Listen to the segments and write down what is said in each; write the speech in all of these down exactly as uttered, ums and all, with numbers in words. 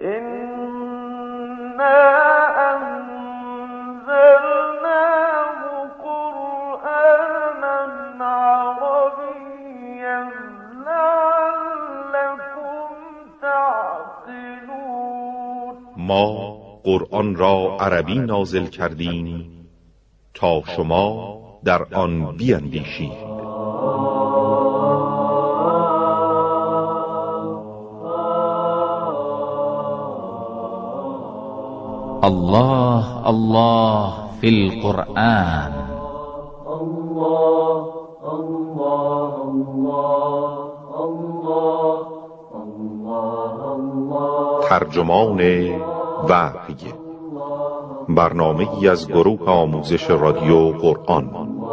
ما قرآن را عربی نازل کردیم تا شما در آن بیندیشید. الله الله فی القرآن. الله الله الله الله الله. ترجمان وحی، برنامه‌ای از گروه آموزش رادیو قرآن.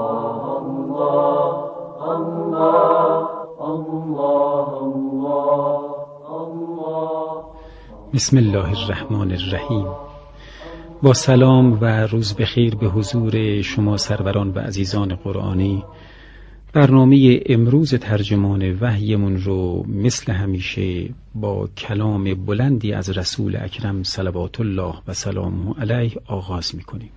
بسم الله الرحمن الرحیم. با سلام و روز بخیر به حضور شما سروران و عزیزان قرآنی. برنامه امروز ترجمان وحیمون رو مثل همیشه با کلام بلندی از رسول اکرم صلوات الله و سلامه علیه آغاز می‌کنیم.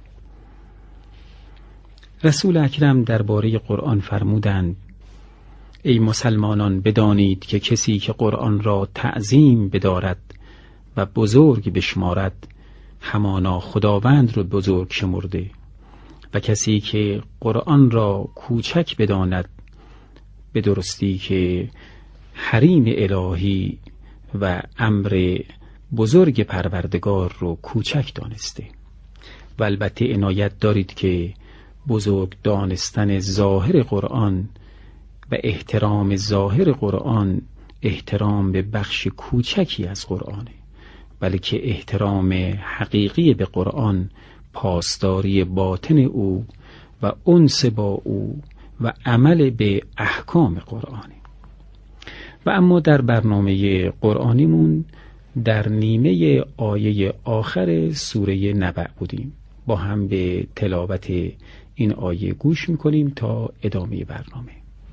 رسول اکرم درباره قرآن فرمودند: ای مسلمانان، بدانید که کسی که قرآن را تعظیم بدارد و بزرگ بشمارد، همانا خداوند را بزرگ شمرده، و کسی که قرآن را کوچک بداند، به درستی که حریم الهی و امر بزرگ پروردگار رو کوچک دانسته. و البته عنایت دارید که بزرگ دانستن ظاهر قرآن و احترام ظاهر قرآن احترام به بخش کوچکی از قرآنه، بلکه احترام حقیقی به قرآن پاسداری باطن او و انس با او و عمل به احکام قرآنی. و اما در برنامه قرآنیمون در نیمه آیه آخر سوره نبأ بودیم. با هم به تلاوت این آیه گوش میکنیم تا ادامه برنامه.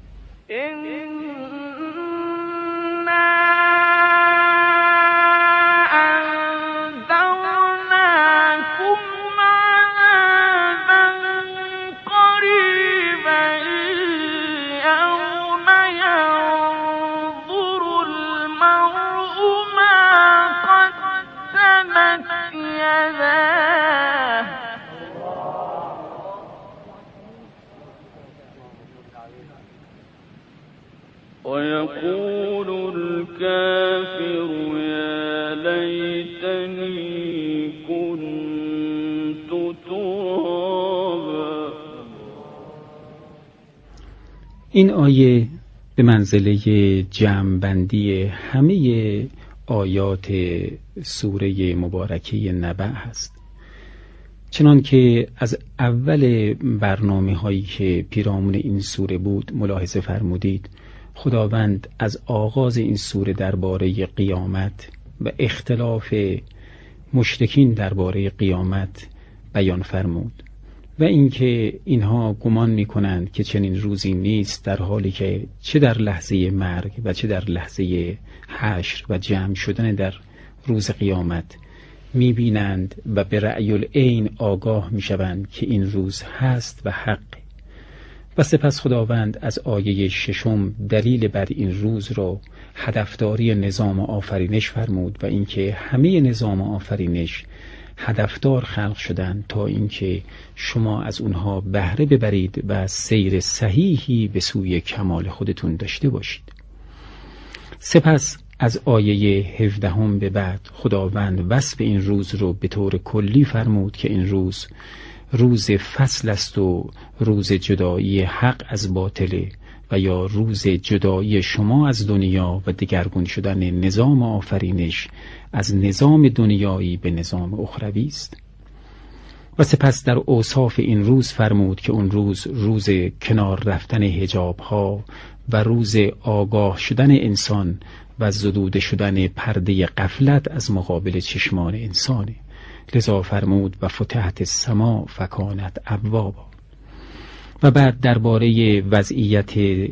ويقول الكافر يا ليتني كنت ترابا. این آیه به منزله جمع‌بندی همه آیات سوره مبارکه نبأ هست. چنان که از اول برنامه هایی که پیرامون این سوره بود ملاحظه فرمودید، خداوند از آغاز این سوره درباره قیامت و اختلاف مشرکین درباره قیامت بیان فرمود و اینکه اینها گمان می‌کنند که چنین روزی نیست، در حالی که چه در لحظه مرگ و چه در لحظه حشر و جمع شدن در روز قیامت می‌بینند و به رأی العین آگاه می‌شوند که این روز هست و حق. و سپس خداوند از آیه ششم دلیل بر این روز را هدفداری نظام آفرینش فرمود و اینکه همه نظام آفرینش هدفدار خلق شدند تا اینکه شما از اونها بهره ببرید و سیر صحیحی به سوی کمال خودتون داشته باشید. سپس از آیه هفدهم به بعد خداوند وصف این روز رو به طور کلی فرمود که این روز روز فصل است و روز جدایی حق از باطله و یا روز جدایی شما از دنیا و دگرگون شدن نظام آفرینش از نظام دنیایی به نظام اخروی است. و سپس در اوصاف این روز فرمود که اون روز روز کنار رفتن حجاب ها و روز آگاه شدن انسان و زدوده شدن پرده غفلت از مقابل چشمان انسانه. لذا فرمود و فتحت السما فکانت ابوابا. و بعد درباره وضعیت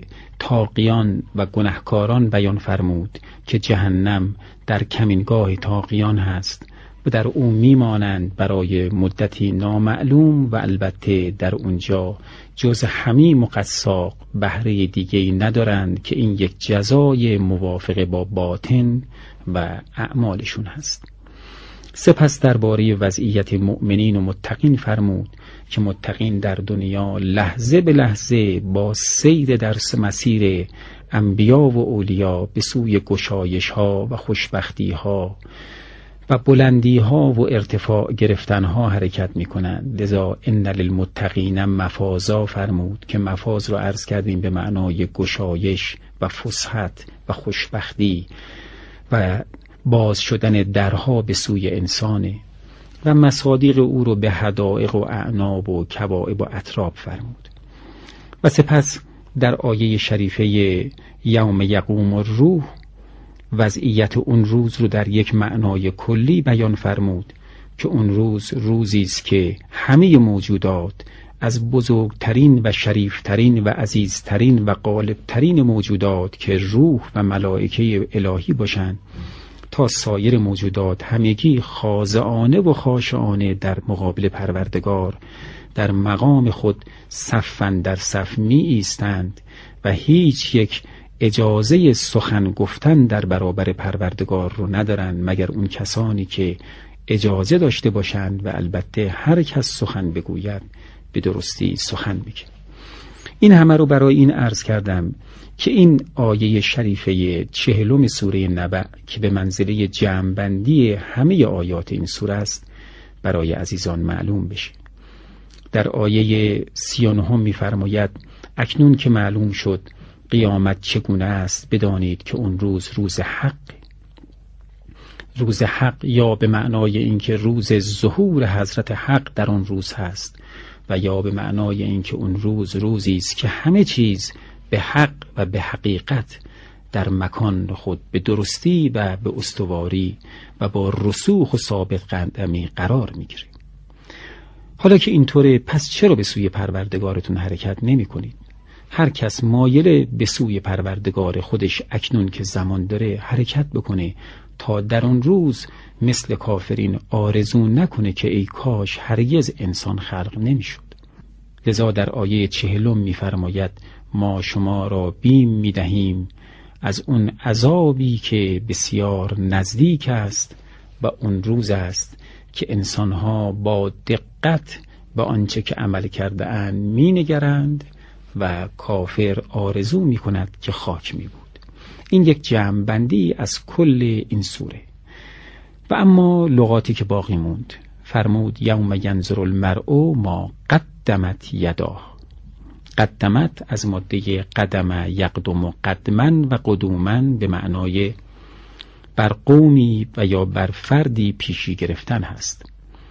تاقیان و گنهکاران بیان فرمود که جهنم در کمینگاه تاقیان هست و در او میمانند برای مدتی نامعلوم و البته در اونجا جز حمیم و قصاق بهره دیگه‌ای ندارند که این یک جزای موافق با باطن و اعمالشون هست. سپس درباره وضعیت مؤمنین و متقین فرمود که متقین در دنیا لحظه به لحظه با سیر در مسیر انبیا و اولیا به سوی گشایش ها و خوشبختی ها و بلندی ها و ارتفاع گرفتن ها حرکت می کنند. لذا ان للمتقین مفازا فرمود که مفاز رو عرض کردیم به معنای گشایش و فسحت و خوشبختی و باز شدن درها به سوی انسانه و مصادیق او رو به حدائق و اعناب و کواعب و اطراب فرمود. و سپس در آیه شریفه یوم یقوم الروح وضعیت اون روز رو در یک معنای کلی بیان فرمود که اون روز روزی است که همه موجودات از بزرگترین و شریفترین و عزیزترین و غالبترین موجودات که روح و ملائکه الهی باشند تا سایر موجودات همگی خاضعانه و خاشعانه در مقابل پروردگار در مقام خود صفاً در صف می ایستند و هیچ یک اجازه سخن گفتن در برابر پروردگار رو ندارند مگر اون کسانی که اجازه داشته باشند و البته هر کس سخن بگوید به درستی سخن میگه. این همه رو برای این عرض کردم که این آیه شریفه چهلم سوره نبأ که به منزله جمع‌بندی همه آیات این سوره است برای عزیزان معلوم بشه. در آیه سی و نه می‌فرماید اکنون که معلوم شد قیامت چگونه است بدانید که اون روز روز حق، روز حق یا به معنای اینکه روز ظهور حضرت حق در اون روز هست و یا به معنای اینکه اون روز روزی است که همه چیز به حق و به حقیقت در مکان خود به درستی و به استواری و با رسوخ و ثابت قدمی قرار میگیره. حالا که اینطوره پس چرا به سوی پروردگارتون حرکت نمی کنید؟ هر کس مایل به سوی پروردگار خودش اکنون که زمان داره حرکت بکنه تا در اون روز مثل کافرین آرزو نکنه که ای کاش هرگز انسان خلق نمیشد. لذا در آیه چهلم میفرماید ما شما را بیم میدهیم از اون عذابی که بسیار نزدیک است و اون روز است که انسانها با دقت به آنچه که عمل کرده اند می نگرند و کافر آرزو می کند که خاک می بود. این یک جمع بندی از کل این سوره. و اما لغاتی که باقی موند فرمود یوم ینظر المرء ما قدمت یداه. قدمت از ماده قدم یقدم قدمن و قدومن به معنای بر قومی و یا بر فردی پیشی گرفتن هست.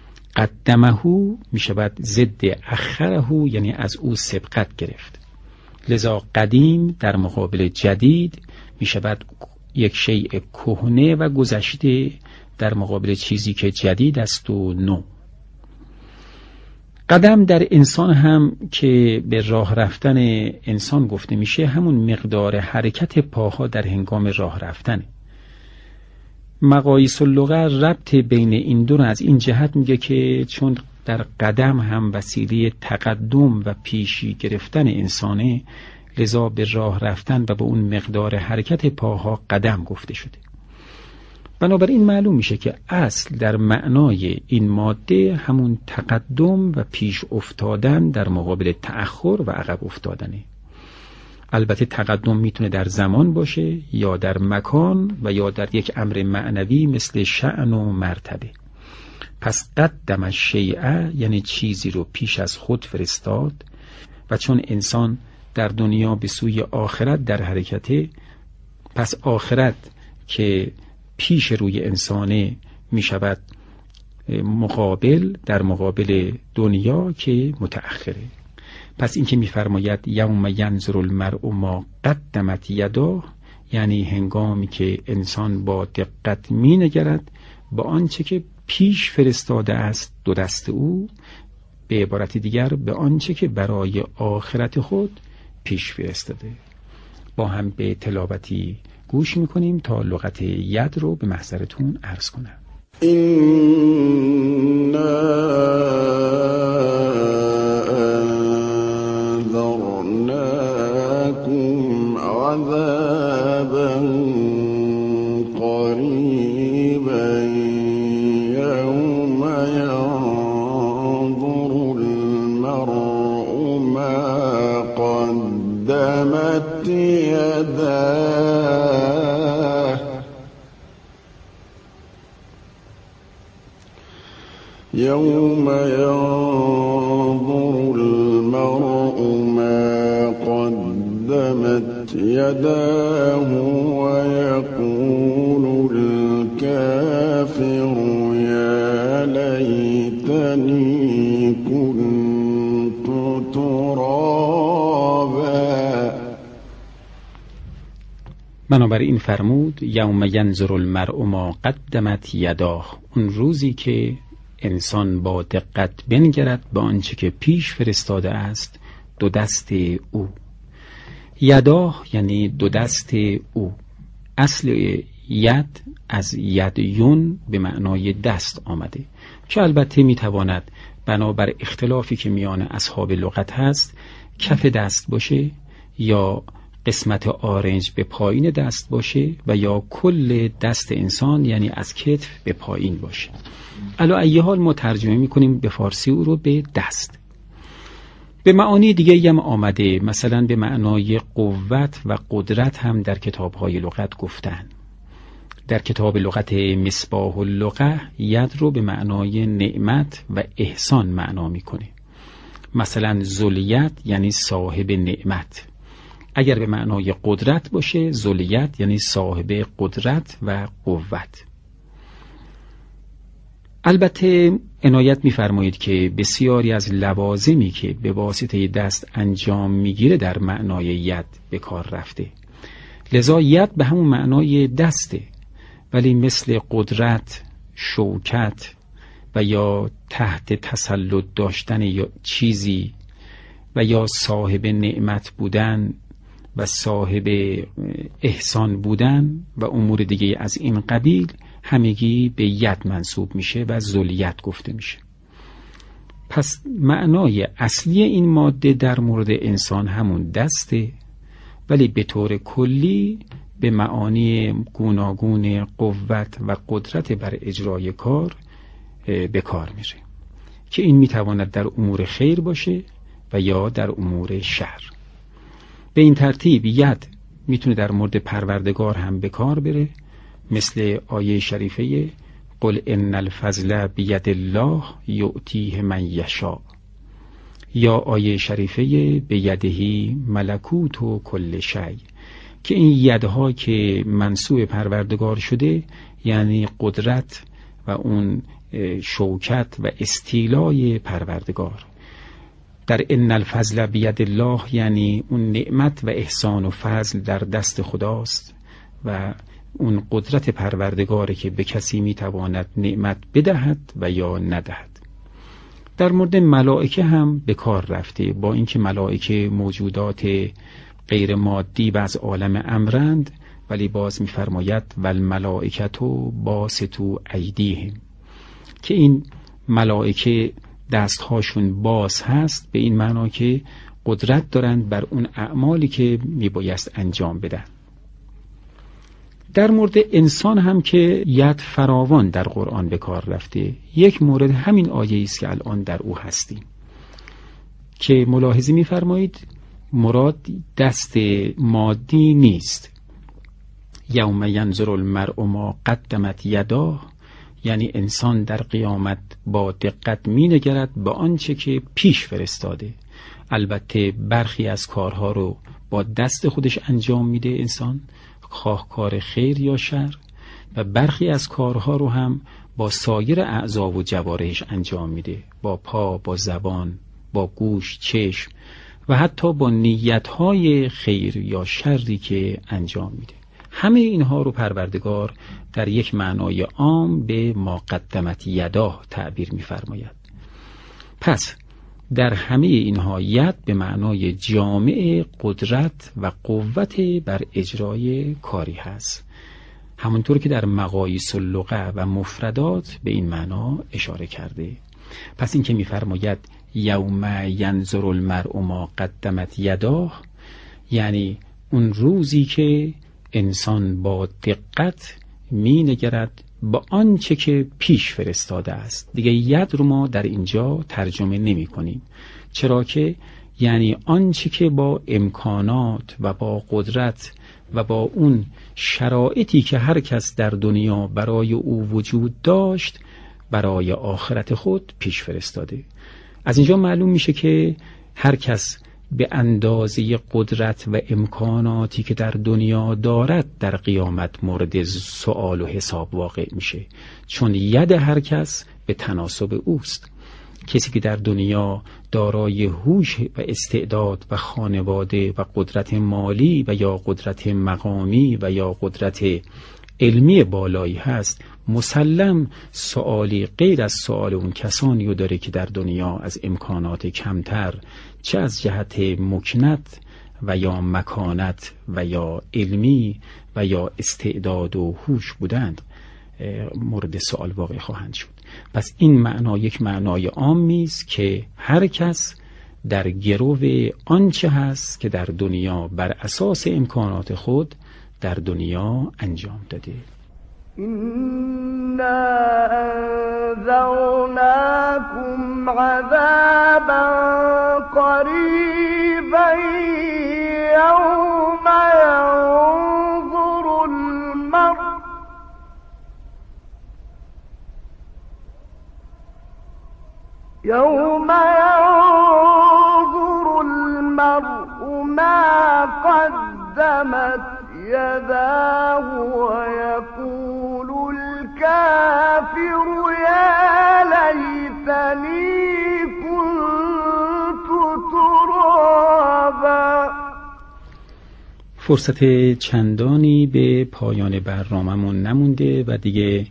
قدمهو می شود ضد اخرهو، یعنی از او سبقت گرفت. لذا قدیم در مقابل جدید می شود یک شیء کهنه و گذشته در مقابل چیزی که جدید است و نو. قدم در انسان هم که به راه رفتن انسان گفته میشه همون مقدار حرکت پاها در هنگام راه رفتنه. مقاییس اللغه ربط بین این دو از این جهت میگه که چون در قدم هم وسیله تقدم و پیشی گرفتن انسانه، لذا به راه رفتن و به اون مقدار حرکت پاها قدم گفته شده. بنابراین معلوم میشه که اصل در معنای این ماده همون تقدم و پیش افتادن در مقابل تأخر و عقب افتادنه. البته تقدم میتونه در زمان باشه یا در مکان و یا در یک امر معنوی مثل شأن و مرتبه. پس قدم الشیء یعنی چیزی رو پیش از خود فرستاد و چون انسان در دنیا به سوی آخرت در حرکته، پس آخرت که پیش روی انسانه می شود مقابل در مقابل دنیا که متأخره. پس این که می فرماید یوم ینظر المرء ما قدمت یداه، یعنی هنگامی که انسان با دقت می نگرد با آنچه که پیش فرستاده است دو دست او به عبارت دیگر به آنچه که برای آخرت خود پیش فرستاده. با هم به تلاوتی گوش میکنیم تا لغت ید رو به محضرتون عرض کنم. إنا أنذرناكم عذابا قريبا يوم ينظر المرء ما قدمت يداه يوم ينظر المرء ما قدمت يداه ويقول الكافر يا ليتني كنت ترابا. بنابراین فرمود یوم ینظر المرء ما قدمت یداه، اون روزی که انسان با دقت بنگرد به آنچه که پیش فرستاده است دو دست او. یداه یعنی دو دست او. اصل ید از یدیون به معنای دست آمده که البته میتواند بنابر اختلافی که میان اصحاب لغت هست کف دست باشه یا قسمت آرنج به پایین دست باشه و یا کل دست انسان یعنی از کتف به پایین باشه. علا ای حال ما ترجمه میکنیم به فارسی او رو به دست. به معانی دیگه هم آمده، مثلا به معنای قوت و قدرت هم در کتاب‌های لغت گفتن. در کتاب لغت مصباح اللغة ید رو به معنای نعمت و احسان معنا میکنه. مثلا ذوالید یعنی صاحب نعمت. اگر به معنای قدرت باشه ذوالید یعنی صاحب قدرت و قوت. البته عنایت می‌فرمایید که بسیاری از لوازمی که به واسطه دست انجام میگیره در معنای ید به کار رفته، لذا ید به همون معنای دسته، ولی مثل قدرت، شوکت و یا تحت تسلط داشتن یا چیزی و یا صاحب نعمت بودن و صاحب احسان بودن و امور دیگه از این قبیل همگی به ید منصوب میشه و ذوالید گفته میشه. پس معنای اصلی این ماده در مورد انسان همون دسته، ولی به طور کلی به معانی گوناگون قوت و قدرت بر اجرای کار به کار میره که این میتواند در امور خیر باشه و یا در امور شر. به این ترتیب ید میتونه در مورد پروردگار هم به کار بره، مثل آیه شریفه قل ان الفضل بید الله یؤتیه من یشاء، یا آیه شریفه بیدهی ملکوت و کل شیء، که این یدها که منسوب پروردگار شده یعنی قدرت و اون شوکت و استیلای پروردگار. در ان الفضل بید الله یعنی اون نعمت و احسان و فضل در دست خداست و اون قدرت پروردگاره که به کسی میتواند نعمت بدهد و یا ندهد. در مورد ملائکه هم به کار رفته، با اینکه ملائکه موجودات غیر مادی و از عالم امرند، ولی باز میفرماید والملائکتو باسطو ایدیهم، که این ملائکه دستهاشون باز هست، به این معنا که قدرت دارند بر اون اعمالی که میبایست انجام بدن. در مورد انسان هم که ید فراوان در قرآن به کار رفته. یک مورد همین آیه است که الان در او هستیم که ملاحظه می‌فرمایید مراد دست مادی نیست. یوم ینظر المرء ما قدمت یداه، یعنی انسان در قیامت با دقت می‌نگرد به آنچه که پیش فرستاده. البته برخی از کارها رو با دست خودش انجام میده انسان، خواه کار خیر یا شر، و برخی از کارها رو هم با سایر اعضا و جوارحش انجام میده، با پا، با زبان، با گوش، چشم و حتی با نیتهای خیر یا شری که انجام میده. همه اینها رو پروردگار در یک معنای عام به ما قدمت یداه تعبیر میفرماید. پس در همه اینها ید به معنای جامع قدرت و قوت بر اجرای کاری هست، همونطور که در مقاییس اللغه و مفردات به این معنا اشاره کرده. پس این که می‌فرماید یوم ینظر المرء ما قدمت یداه، یعنی اون روزی که انسان با دقت می‌نگرد با آنچه که پیش فرستاده است. دیگه ید رو ما در اینجا ترجمه نمی کنیم، چرا که یعنی آنچه که با امکانات و با قدرت و با اون شرایطی که هر کس در دنیا برای او وجود داشت برای آخرت خود پیش فرستاده. از اینجا معلوم میشه که هر کس به اندازه قدرت و امکاناتی که در دنیا دارد در قیامت مورد سؤال و حساب واقع میشه، چون ید هر کس به تناسب اوست. کسی که در دنیا دارای هوش و استعداد و خانواده و قدرت مالی و یا قدرت مقامی و یا قدرت علمی بالایی هست، مسلم سؤالی غیر از سؤال اون کسانی رو داره که در دنیا از امکانات کمتر، چه از جهت مکنت و یا مکانت و یا علمی و یا استعداد و هوش بودند مورد سؤال واقع خواهند شد. پس این معنا یک معنای عامی است که هر کس در گرو آنچه هست که در دنیا بر اساس امکانات خود در دنیا انجام داده. إنا أنذرناكم عذابا قريبا يوم ينظر المرء يوم ينظر المرء ما قدمت يداه ويقول الكافر يا ليتني كنت ترابا. فرصت چندانی به پایان برنامه‌مون نمونده و دیگه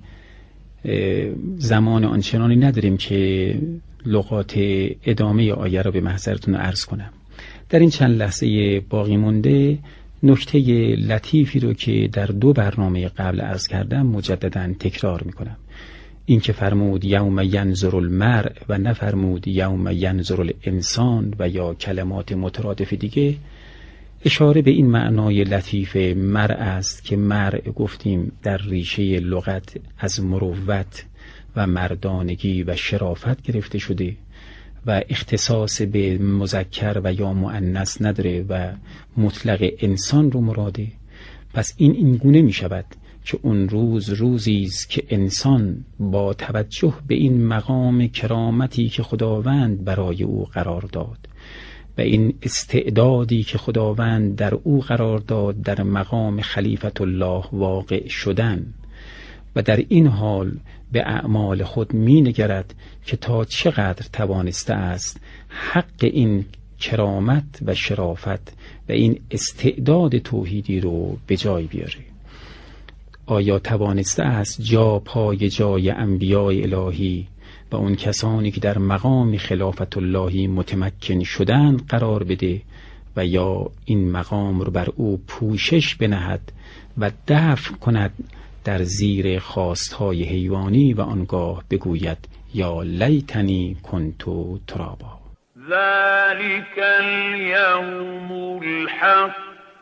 زمان آنچنانی نداریم که لغات ادامه آیه را به محضرتون عرض کنم. در این چند لحظه باقی مونده نکته لطیفی رو که در دو برنامه قبل عرض کردم مجدداً تکرار میکنم. این که فرمود یوم ینظر المرء و نفرمود یوم ینظر الانسان و یا کلمات مترادف دیگه، اشاره به این معنای لطیف مرء است که مرء گفتیم در ریشه لغت از مروت و مردانگی و شرافت گرفته شده و اختصاص به مذکر و یا مؤنث نداره و مطلق انسان رو مراده. پس این اینگونه می شود که اون روز روزی است که انسان با توجه به این مقام کرامتی که خداوند برای او قرار داد و این استعدادی که خداوند در او قرار داد در مقام خلیفت الله واقع شدن و در این حال به اعمال خود می نگرد که تا چقدر توانسته است حق این کرامت و شرافت و این استعداد توحیدی رو به جای بیاره. آیا توانسته است جا پای جای انبیاء الهی و اون کسانی که در مقام خلافت اللهی متمکن شدن قرار بده و یا این مقام رو بر او پوشش بنهد و دفع کند در زیر خواستهای حیوانی و آنگاه بگوید یا لیتنی کنتو ترابا. ذلك اليوم الحق،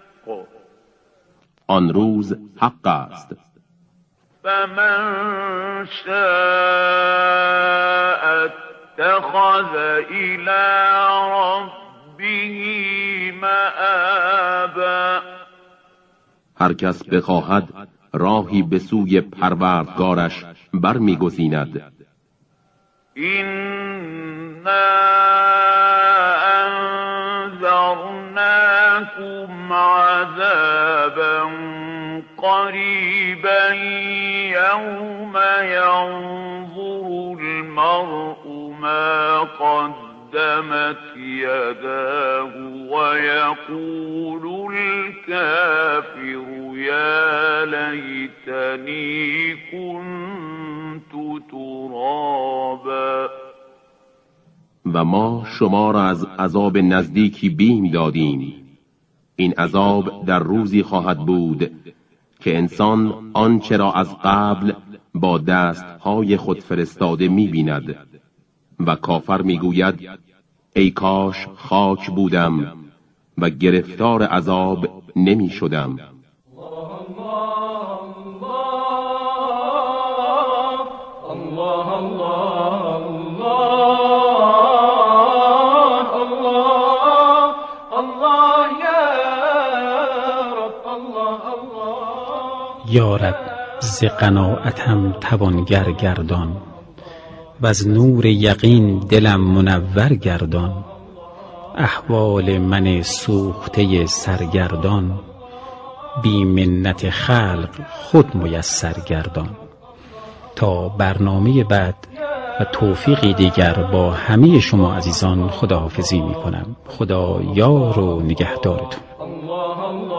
آن روز حق است. فمن شاء اتخذ إلى ربه مآبا. هر کس بخواهد راهی به سوی پروردگارش برمیگزیند. إنا أنذرناكم عذابا قريبا يوم ينظر المرء ما قدمت يداه ويقول الكافر يا ليتني كنت ترابا. و ما شما را از عذاب نزدیکی بیم دادیم. این عذاب در روزی خواهد بود که انسان آنچه را از قبل با دستهای خود فرستاده می‌بیند و کافر می‌گوید ای کاش خاک بودم و گرفتار عذاب نمی‌شدم. یارب ز قناعتم توانگر گردان و از نور یقین دلم منور گردان. احوال من سوخته سرگردان بی منت خلق خود میسر گردان. تا برنامه بعد و توفیقی دیگر با همه شما عزیزان خداحافظی می کنم. خدا یار و نگهدارتون.